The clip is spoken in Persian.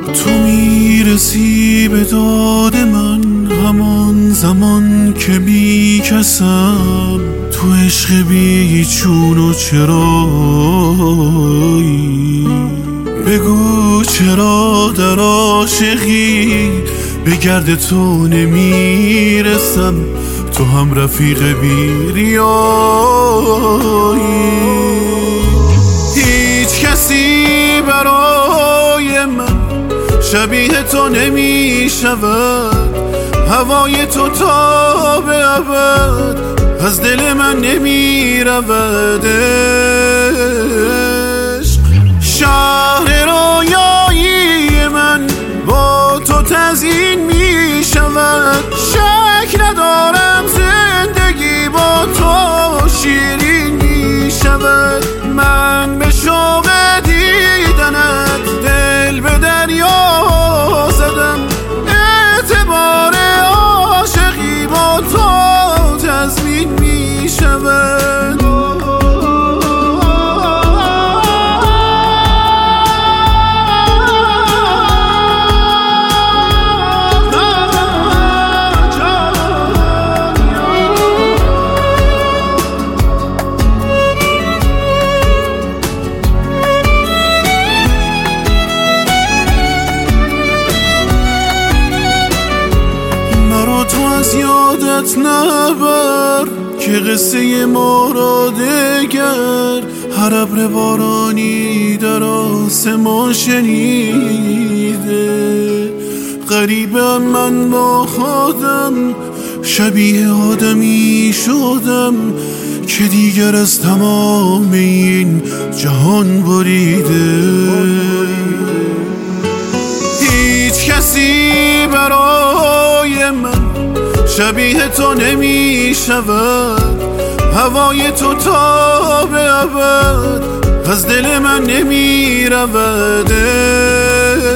تو میرسی به داد من همان زمان که بی کسم، تو عشق بی چون و چرایی. بگو چرا در عاشقی به گرد تو نمیرسم، تو هم رفیق بی ریایی. هیچ کسی برای من شبیه تو نمی شود، هوای تو تا به ابد از دل من نمی رود. عشق شهر رویایی من با تو تزیین می شود، شک ندارم زندگی با تو شیرین می شود. من به شوق دیدنت دل به دریا زدم، اعتبار عاشقی با تو تضمین می شود. تو از یادت نبر که قصه ما را دگر، هر ابر بارانی در آسمان شنیده. غریبم من با خودم، شبیه آدمی شدم که دیگر از تمام این جهان بریده. هیچ کسی برای من شبیه تو نمی شود، هوای تو تا به ابد از دل من نمی رود.